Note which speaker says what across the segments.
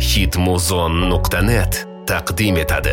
Speaker 1: hitmuzon.net taqdim etadi.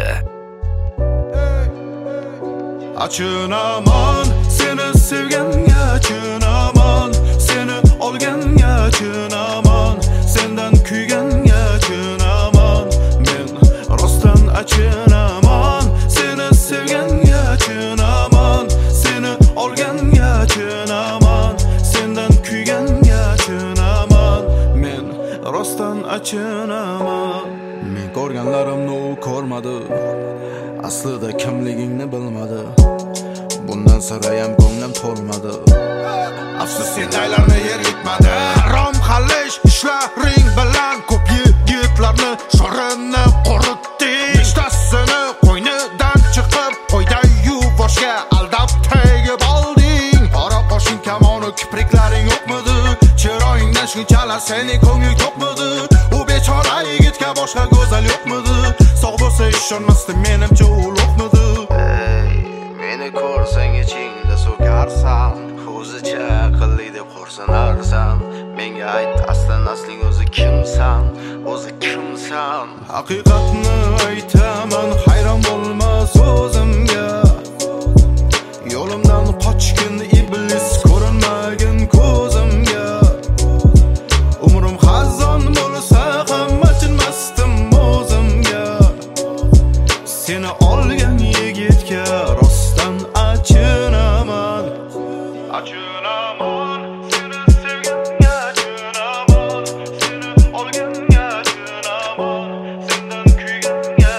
Speaker 2: Achinaman seni sevganga, achinaman seni olganga, achinaman sendan kuyganga, achinaman men rostdan achinaman seni sevganga, achinaman seni olganga, achinaman sendan kuyganga, achinaman men rostdan achinaman. Men ko'rganlarimni u ko'rmadi, aslida kimligingni bilmadi. Bundan sirayam ko'nglim to'lmadi. Afsus sendaylarni yer yutmadi. Harom xalish ishlaring bilan ko'p yigitlarni shorini quritding. Nechtasini qo'ynidan chiqib qo'yday yuvoshga aldab tegib olding. Qora qoshing kamoni kipriklaring yo'qmidi? Chiroyingdan shunchalar seni ko'ngling to'qmidi? U bechora yigitga boshqa go'zal yo'qmidi? Sog' bo'lsa ishonmasdim, menimcha u lo'qmidi.
Speaker 3: Meni ko'rsang ichingda so'karsan, o'zicha aqlli deb xo'rsanarsan. Menga ayt, asling o'zi kimsan? O'zi kimsan?
Speaker 2: Haqiqatni aytaman, hayron bo'lma so'zimga. Yo'limdan qochgin iblis, ko'rinmagin ko'zimga. Umrim xazon bo'lsa ham achinmasdim o'zimga. Seni olgan yigitga rostdan achinaman. Achinaman seni sevganga, achinaman seni olganga, achinaman sendan kuyganga,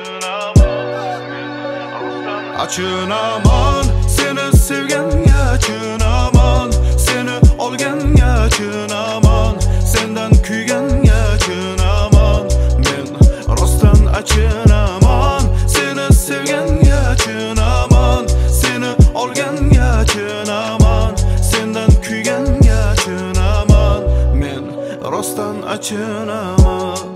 Speaker 2: achinaman achinaman seni sevganga, achinaman seni olganga, achinaman sendan kuyganga, achinaman men rostdan achinaman seni sevganga, achinaman seni olganga, achinaman sendan kuyganga, achinaman men rostdan achinaman.